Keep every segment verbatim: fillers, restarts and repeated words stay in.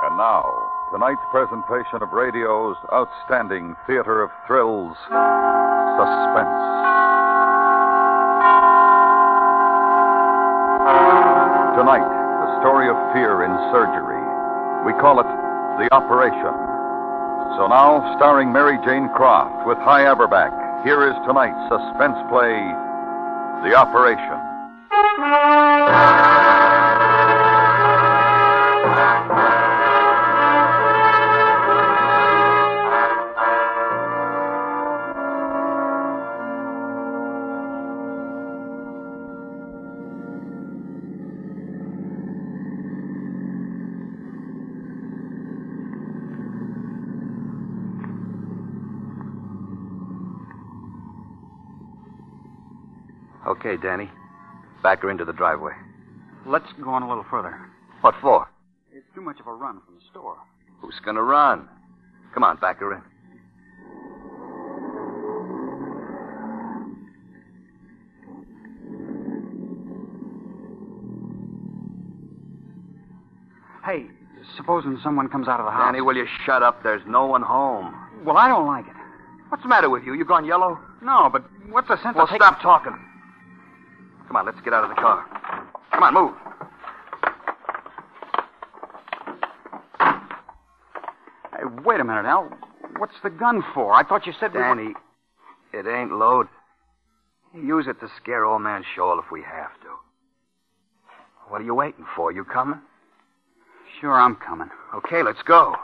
And now, tonight's presentation of radio's outstanding theater of thrills, Suspense. Tonight, the story of fear in surgery. We call it The Operation. So now, starring Mary Jane Croft with Hy Averback, here is tonight's suspense play, The Operation. Okay, Danny. Back her into the driveway. Let's go on a little further. What for? It's too much of a run from the store. Who's gonna run? Come on, back her in. Hey, supposing someone comes out of the house. Danny, will you shut up? There's no one home. Well, I don't like it. What's the matter with you? You gone yellow? No, but what's the sense Well, of taking... stop talking. Come on, let's get out of the car. Come on, move. Hey, wait a minute, Al. What's the gun for? I thought you said... Danny, we were... it ain't loaded. Use it to scare old man Scholl if we have to. What are you waiting for? You coming? Sure, I'm coming. Okay, let's go.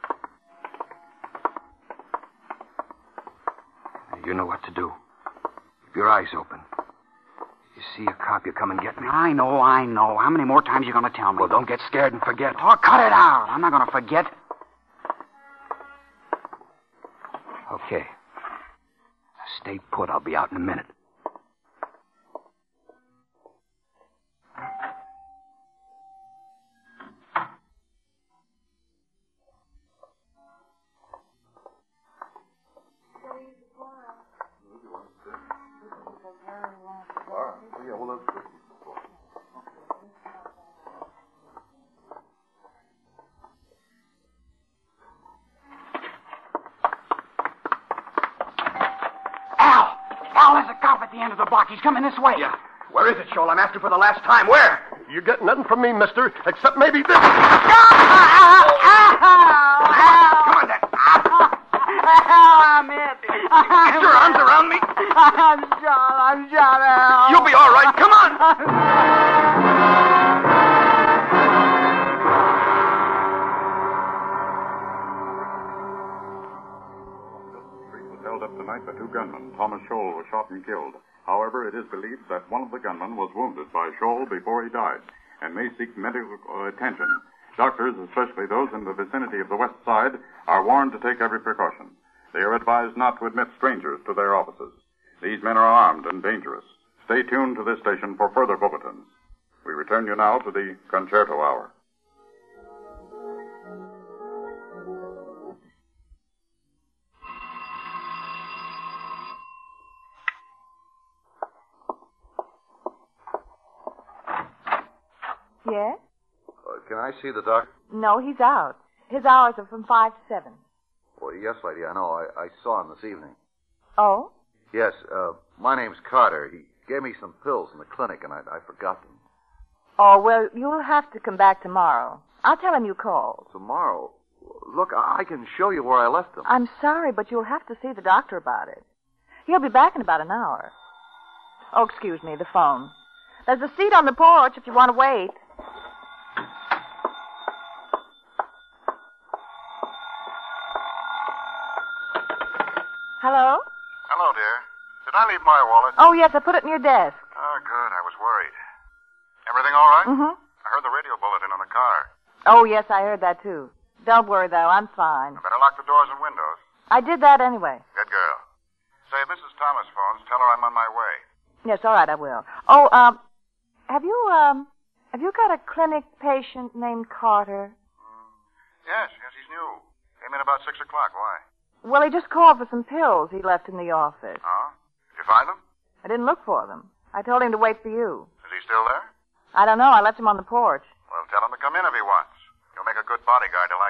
You know what to do. Keep your eyes open. You see a cop, you come and get me. I know, I know. How many more times are you going to tell me? Well, don't get scared and forget. Oh, cut it out. I'm not going to forget. Okay. Stay put. I'll be out in a minute. At the end of the block. He's coming this way. Yeah. Where is it, Scholl? I'm after for the last time. Where? You get nothing from me, mister, except maybe this. Come on, Dad. I'm hit. Get your arms around me. I'm shot. I'm shot out. You'll be all right. Come on. Held up tonight by two gunmen. Thomas Scholl was shot and killed. However, it is believed that one of the gunmen was wounded by Scholl before he died and may seek medical attention. Doctors, especially those in the vicinity of the West Side, are warned to take every precaution. They are advised not to admit strangers to their offices. These men are armed and dangerous. Stay tuned to this station for further bulletins. We return you now to the Concerto Hour. Yes? Uh, can I see the doctor? No, he's out. His hours are from five to seven. Well, yes, lady, I know. I, I saw him this evening. Oh? Yes, uh, my name's Carter. He gave me some pills in the clinic, and I, I forgot them. Oh, well, you'll have to come back tomorrow. I'll tell him you called. Tomorrow? Look, I, I can show you where I left them. I'm sorry, but you'll have to see the doctor about it. He'll be back in about an hour. Oh, excuse me, the phone. There's a seat on the porch if you want to wait. Hello? Hello, dear. Did I leave my wallet? Oh, yes, I put it in your desk. Oh, good. I was worried. Everything all right? Mm-hmm. I heard the radio bulletin on the car. Oh, yes, I heard that, too. Don't worry, though. I'm fine. I better lock the doors and windows. I did that anyway. Good girl. Say, if Missus Thomas phones, tell her I'm on my way. Yes, all right, I will. Oh, um, have you, um, have you got a clinic patient named Carter? Mm, yes, yes, he's new. Came in about six o'clock. Why? Well, he just called for some pills he left in the office. Oh? Did you find them? I didn't look for them. I told him to wait for you. Is he still there? I don't know. I left him on the porch. Well, tell him to come in if he wants. You'll make a good bodyguard to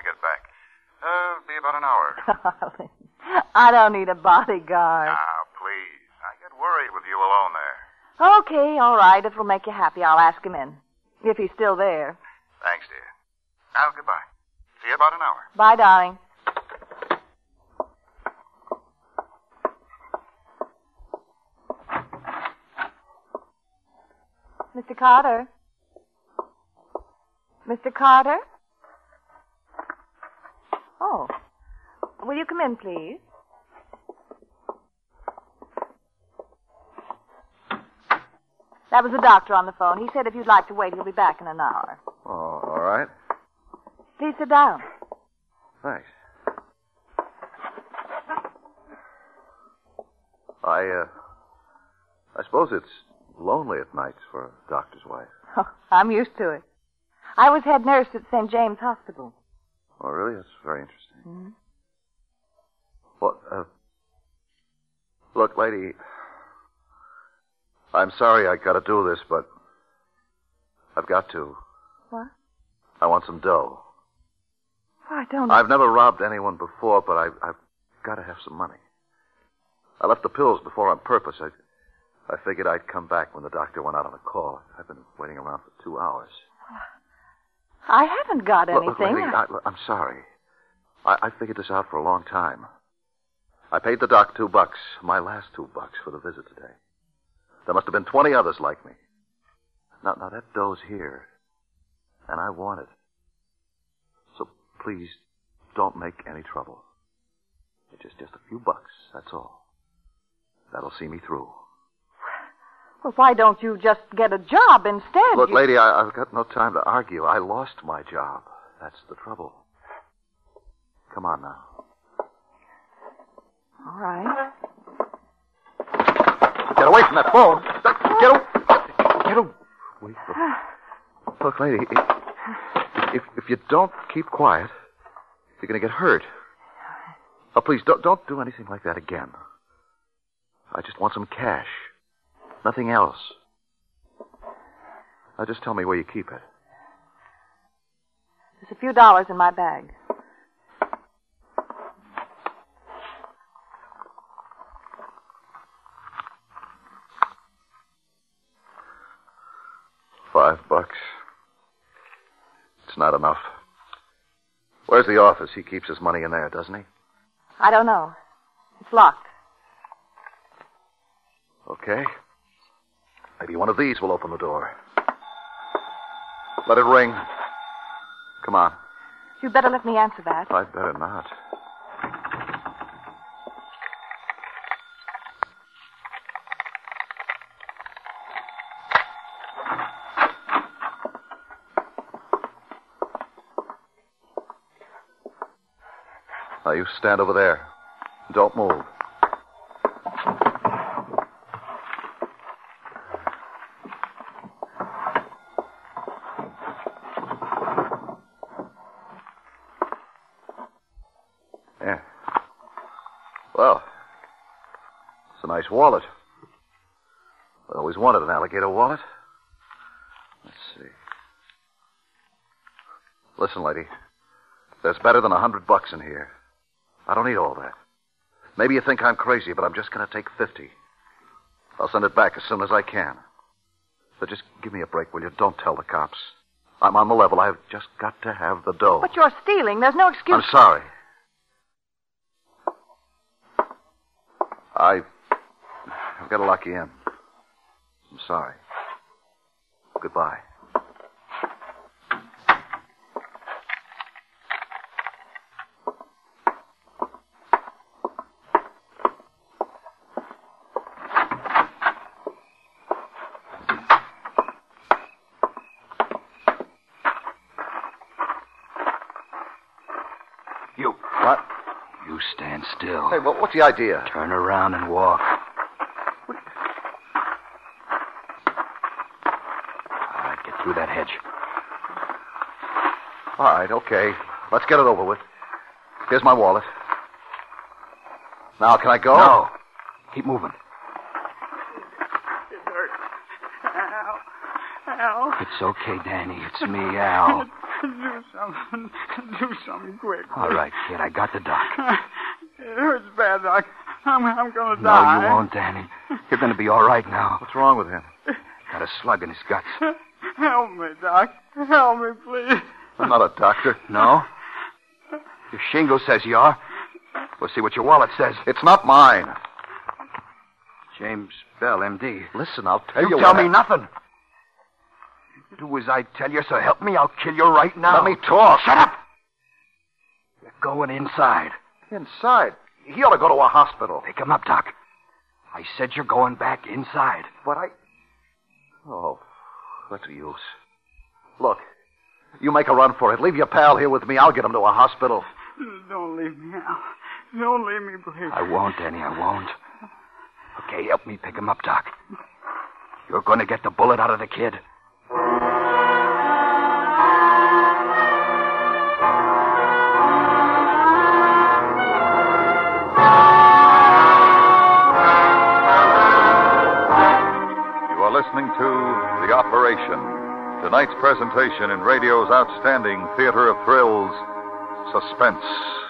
about an hour. Darling, I don't need a bodyguard. Now, please. I get worried with you alone there. Okay, all right. If it'll make you happy, I'll ask him in. If he's still there. Thanks, dear. Now, goodbye. See you about an hour. Bye, darling. Mister Carter? Mister Carter? Oh. Will you come in, please? That was the doctor on the phone. He said if you'd like to wait, he'll be back in an hour. Oh, all right. Please sit down. Thanks. I, uh, I suppose it's lonely at nights for a doctor's wife. Oh, I'm used to it. I was head nurse at Saint James Hospital. Oh, really? That's very interesting. Mm-hmm. Well, uh, look, lady, I'm sorry I got to do this, but I've got to. What? I want some dough. Oh, I don't. I've never robbed anyone before, but I, I've got to have some money. I left the pills before on purpose. I, I figured I'd come back when the doctor went out on a call. I've been waiting around for two hours. I haven't got anything. Look, look, lady, I, I'm sorry. I, I figured this out for a long time. I paid the doc two bucks, my last two bucks, for the visit today. There must have been twenty others like me. Now, now that dough's here, and I want it. So please, don't make any trouble. It's just, just a few bucks, that's all. That'll see me through. Well, why don't you just get a job instead? Look, you... lady, I, I've got no time to argue. I lost my job. That's the trouble. Come on now. All right. Get away from that phone. Get away. Get away. Look, look, lady, if, if you don't keep quiet, you're going to get hurt. Oh, please, don't, don't do anything like that again. I just want some cash. Nothing else. Now, just tell me where you keep it. There's a few dollars in my bag. Five bucks. It's not enough. Where's the office? He keeps his money in there, doesn't he? I don't know. It's locked. Okay. Maybe one of these will open the door. Let it ring. Come on. You'd better let me answer that. I'd better not. Now, you stand over there. Don't move. Yeah. Well, it's a nice wallet. I always wanted an alligator wallet. Let's see. Listen, lady. There's better than a hundred bucks in here. I don't need all that. Maybe you think I'm crazy, but I'm just going to take fifty. I'll send it back as soon as I can. So just give me a break, will you? Don't tell the cops. I'm on the level. I've just got to have the dough. But you're stealing. There's no excuse. I'm sorry. I... I've got to lock you in. I'm sorry. Goodbye. You. What? You stand still. Hey, well, what's the idea? Turn around and walk. What? All right, get through that hedge. All right, okay. Let's get it over with. Here's my wallet. Now, can I go? No. Keep moving. It hurts. Al. Al. It's okay, Danny. It's me, Al. Do something. Do something quick. All right, kid, I got the doc. It hurts bad, Doc. I'm, I'm going to No, die. you won't, Danny. You're going to be all right now. What's wrong with him? Got a slug in his guts. Help me, Doc. Help me, please. I'm not a doctor. No? Your shingle says you are. We'll see what your wallet says. It's not mine. James Bell, M D. Listen, I'll tell You you tell what me nothing. Do as I tell you, so help me, I'll kill you right now. Let me talk. Shut up! You're going inside. Inside? He ought to go to a hospital. Pick him up, Doc. I said you're going back inside. But I... Oh, what's the use? Look, you make a run for it. Leave your pal here with me. I'll get him to a hospital. Don't leave me, Al. Don't leave me, please. I won't, Danny, I won't. Okay, help me pick him up, Doc. You're going to get the bullet out of the kid. Listening to The Operation, tonight's presentation in radio's outstanding theater of thrills, Suspense.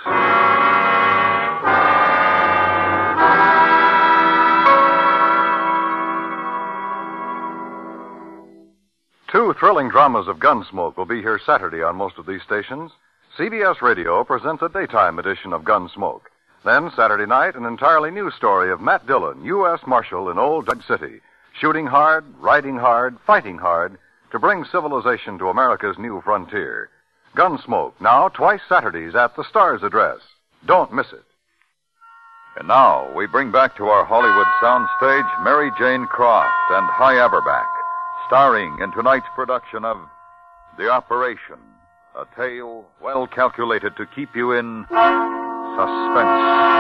Two thrilling dramas of Gunsmoke will be here Saturday on most of these stations. C B S Radio presents a daytime edition of Gunsmoke. Then, Saturday night, an entirely new story of Matt Dillon, U S Marshal in Old Dodge City, shooting hard, riding hard, fighting hard to bring civilization to America's new frontier. Gunsmoke, now twice Saturdays at the Star's address. Don't miss it. And now we bring back to our Hollywood soundstage Mary Jane Croft and Hy Averback, starring in tonight's production of The Operation, a tale well calculated to keep you in suspense.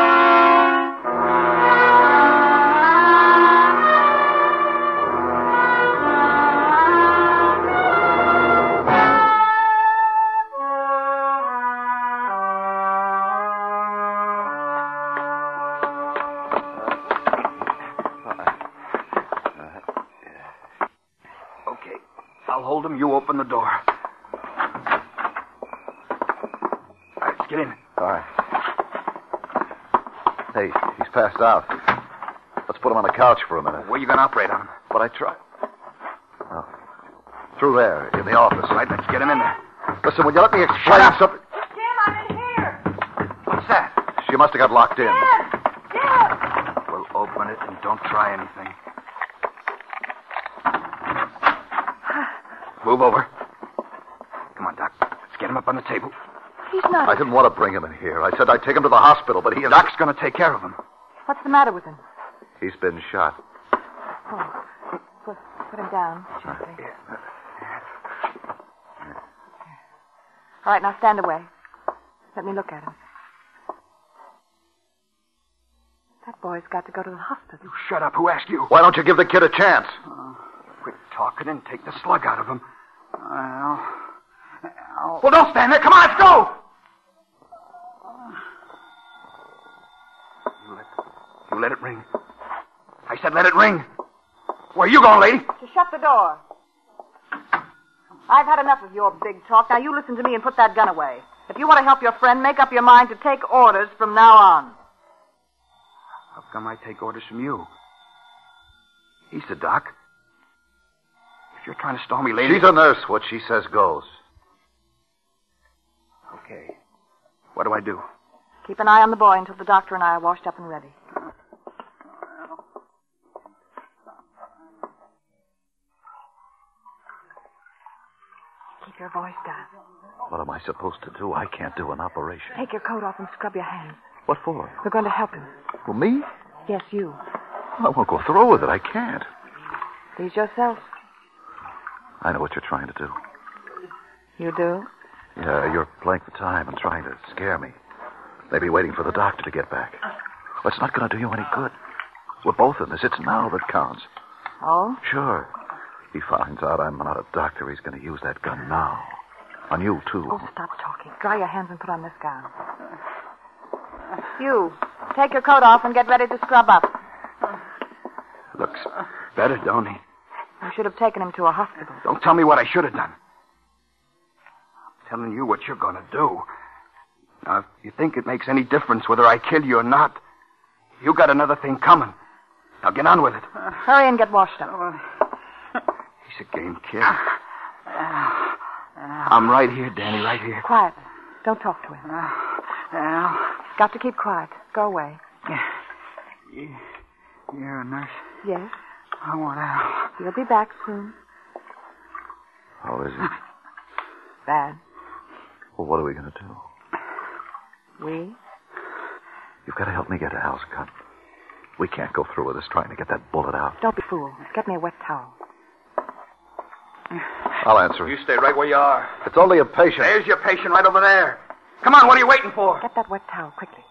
I'll hold him. You open the door. All right, let's get in. All right. Hey, he's passed out. Let's put him on the couch for a minute. Where are you going to operate on him? But I try. Oh. Through there, in the office. All right, let's get him in there. Listen, will you let me explain something? Jim, I'm in here. What's that? She must have got locked in. Jim! Jim! We'll open it and don't try anything. Move over. Come on, Doc. Let's get him up on the table. He's not. I didn't want to bring him in here. I said I'd take him to the hospital, but he... Doc's going to take care of him. What's the matter with him? He's been shot. Oh. Put, put him down gently. All right, now stand away. Let me look at him. That boy's got to go to the hospital. You shut up. Who asked you? Why don't you give the kid a chance? Uh, quit talking and take the slug out of him. Al. Al. Well, don't stand there. Come on, let's go. You let, you let it ring. I said let it ring. Where are you going, lady? To shut the door. I've had enough of your big talk. Now you listen to me and put that gun away. If you want to help your friend, make up your mind to take orders from now on. How come I take orders from you? He's the doc. If you're trying to stall me, lady... She's a nurse. What she says goes. Okay. What do I do? Keep an eye on the boy until the doctor and I are washed up and ready. Keep your voice down. What am I supposed to do? I can't do an operation. Take your coat off and scrub your hands. What for? We're going to help him. Well, me? Yes, you. I won't go through with it. I can't. Please yourself. I know what you're trying to do. You do? Yeah, you're playing for time and trying to scare me. Maybe waiting for the doctor to get back. Well, it's not going to do you any good. We're both in this. It's now that counts. Oh? Sure. He finds out I'm not a doctor. He's going to use that gun now. On you, too. Oh, stop talking. Dry your hands and put on this gown. You, take your coat off and get ready to scrub up. Looks better, don't he? You should have taken him to a hospital. Don't tell me what I should have done. telling you what you're going to do. Now, if you think it makes any difference whether I kill you or not, you got another thing coming. Now get on with it. Uh, hurry and get washed up. He's a game kid. I'm right here, Danny, right here. Quiet. Don't talk to him. Al, Got to keep quiet. Go away. you, you're a nurse. Yes. I want Al. He'll be back soon. How is he? Bad. Well, what are we going to do? We? You've got to help me get Al's gun. We can't go through with this trying to get that bullet out. Don't be fool. Get me a wet towel. I'll answer You it. stay right where you are. It's only a patient. There's your patient right over there. Come on, what are you waiting for? Get that wet towel quickly.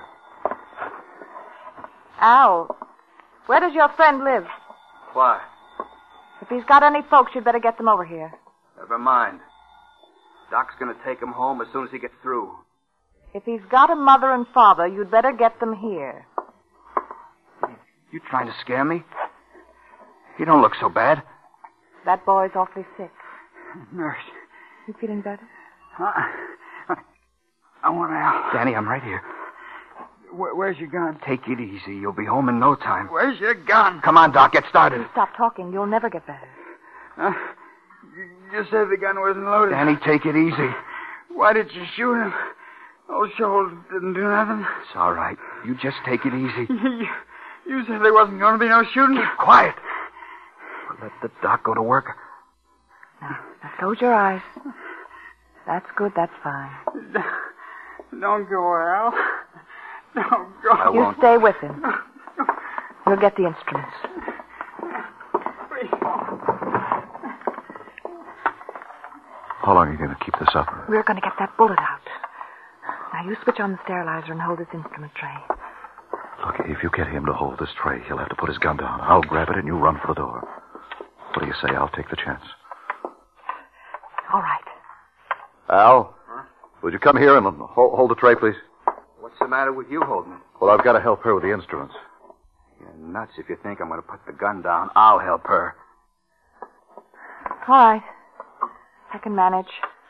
Al, where does your friend live? Why? If he's got any folks, you'd better get them over here. Never mind. Doc's going to take him home as soon as he gets through. If he's got a mother and father, you'd better get them here. You trying to scare me? He don't look so bad. That boy's awfully sick. Nurse. You feeling better? I, I want Al. Danny, I'm right here. Where, where's your gun? Take it easy. You'll be home in no time. Where's your gun? Come on, Doc, get started. You stop talking. You'll never get better. Uh, you, you said the gun wasn't loaded. Danny, take it easy. Why did you shoot him? Old Shoals didn't do nothing. It's all right. You just take it easy. You, you said there wasn't going to be no shooting. Quiet. Let the doc go to work. Now, now close your eyes. That's good. That's fine. Don't go, Al. Don't go. I You won't. stay with him. You'll get the instruments. How long are you going to keep this up? We're going to get that bullet out. Now, you switch on the sterilizer and hold this instrument tray. Look, if you get him to hold this tray, he'll have to put his gun down. I'll grab it and you run for the door. What do you say? I'll take the chance. All right. Al, huh? Would you come here and hold, hold the tray, please? What's the matter with you holding it? Well, I've got to help her with the instruments. You're nuts if you think I'm going to put the gun down. I'll help her. All right. I can manage.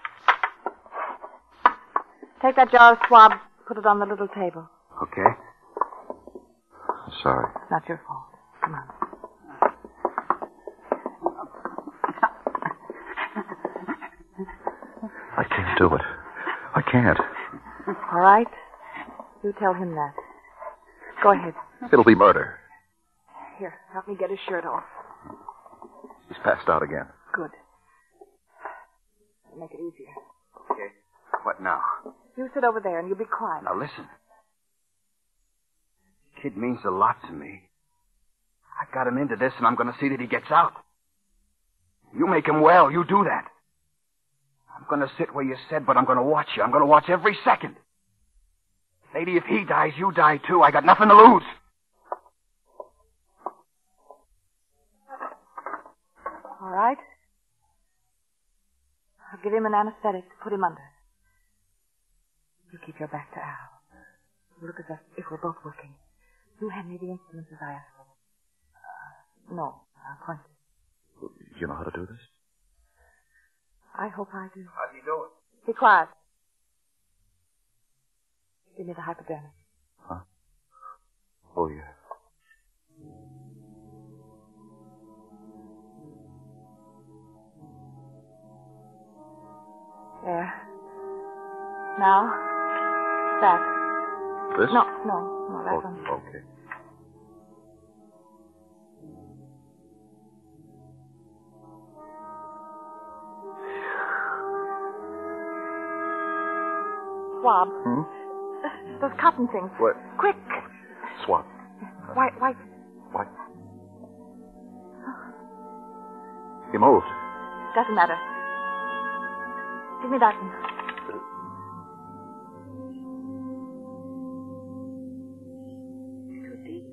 Take that jar of swab, put it on the little table. Okay. Sorry. It's not your fault. Come on. I can't do it. I can't. All right. You tell him that. Go ahead. It'll be murder. Here, help me get his shirt off. He's passed out again. Good. Make it easier. Okay. What now? You sit over there and you be quiet. Now listen. Kid means a lot to me. I got him into this and I'm going to see that he gets out. You make him well. You do that. I'm going to sit where you said, but I'm going to watch you. I'm going to watch every second. Lady, if he dies, you die too. I got nothing to lose. All right. I'll give him an anesthetic to put him under. You keep your back to Al. You look as if, if we're both working. You hand me the instruments as I asked for. Uh, no, I'll point. You know how to do this? I hope I do. How's he doing? Be quiet. Give me the hypodermic. Huh? Oh, yeah. There. Now, that. This? No, no, no, that Oh, one. okay. Swab. Hmm? Those cotton things. What? Quick. Swab. Why, why? What? He moved. Doesn't matter. Give me that one. Too deep.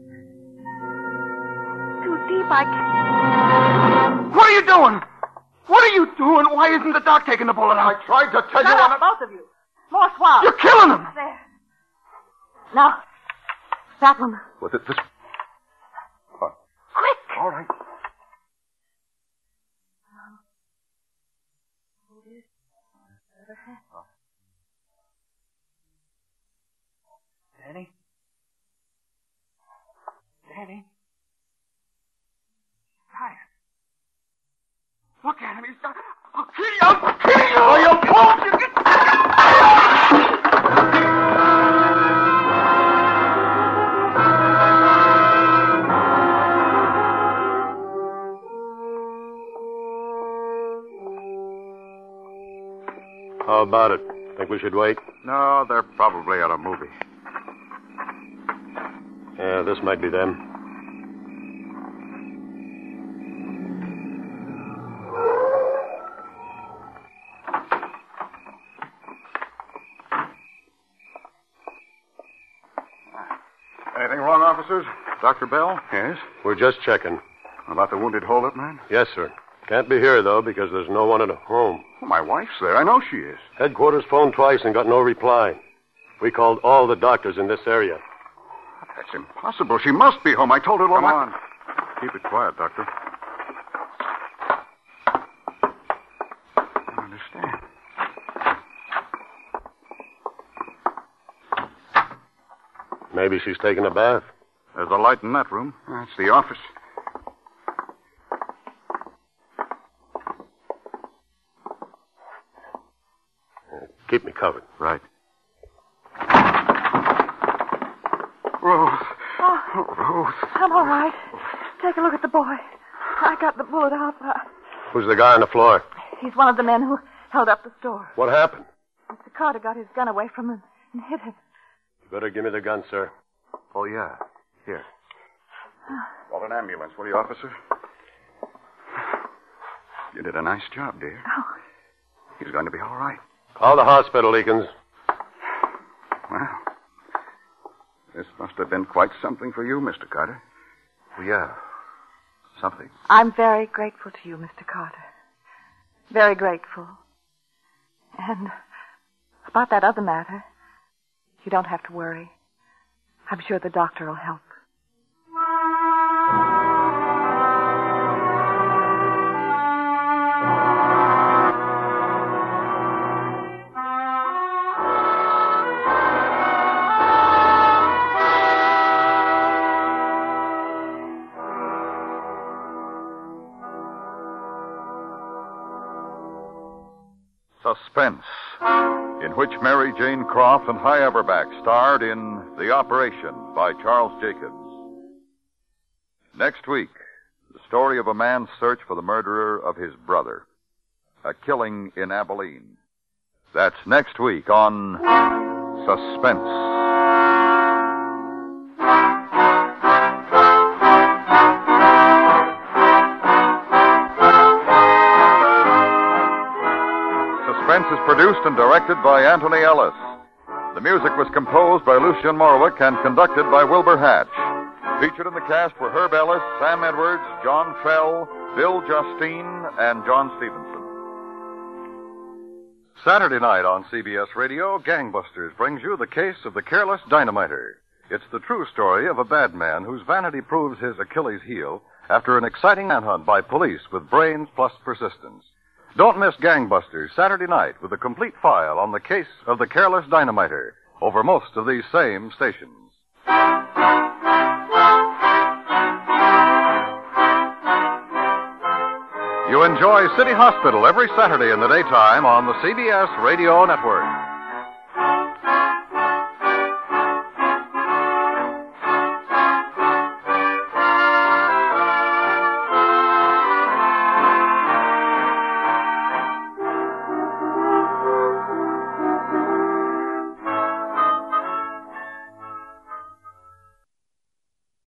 Too deep, I can't. What are you doing? What are you doing? Why isn't the doc taking the bullet out? I tried to tell Shut you up, on both of you. More swab. You're killing him. There. Now, that one. With it, this... What? Quick. All right. her hand. Oh. Danny? Danny? Tired. Look at him. He's got... I'll kill you. I'll kill you. Oh, you won't. You get... How about it? Think we should wait? No, they're probably at a movie. Yeah, this might be them. Anything wrong, officers? Doctor Bell? Yes? We're just checking. About the wounded hold-up man? Yes, sir. Can't be here, though, because there's no one at home. Well, my wife's there. I know she is. Headquarters phoned twice and got no reply. We called all the doctors in this area. That's impossible. She must be home. I told her... Come I... on. Keep it quiet, Doctor. I don't understand. Maybe she's taking a bath. There's a light in that room. That's the office. Keep me covered. Right. Rose. Oh, Oh, Rose. I'm all right. Take a look at the boy. I got the bullet out. Uh, Who's the guy on the floor? He's one of the men who held up the store. What happened? Mister Carter got his gun away from him and hit him. You better give me the gun, sir. Oh, yeah. Here. Call an ambulance, will you, officer? You did a nice job, dear. Oh. He's going to be all right. Call the hospital, Eakins. Well, this must have been quite something for you, Mister Carter. Well, yeah. Something. I'm very grateful to you, Mister Carter. Very grateful. And about that other matter, you don't have to worry. I'm sure the doctor will help. Suspense, in which Mary Jane Croft and Hy Averback starred in The Operation by Charles Jacobs. Next week, the story of a man's search for the murderer of his brother. A killing in Abilene. That's next week on Suspense. Suspense is produced and directed by Anthony Ellis. The music was composed by Lucien Morawick and conducted by Wilbur Hatch. Featured in the cast were Herb Ellis, Sam Edwards, John Fell, Bill Justine, and John Stevenson. Saturday night on C B S Radio, Gangbusters brings you the case of the careless dynamiter. It's the true story of a bad man whose vanity proves his Achilles heel after an exciting manhunt by police with brains plus persistence. Don't miss Gangbusters Saturday night with a complete file on the case of the careless dynamiter over most of these same stations. You enjoy City Hospital every Saturday in the daytime on the C B S Radio Network.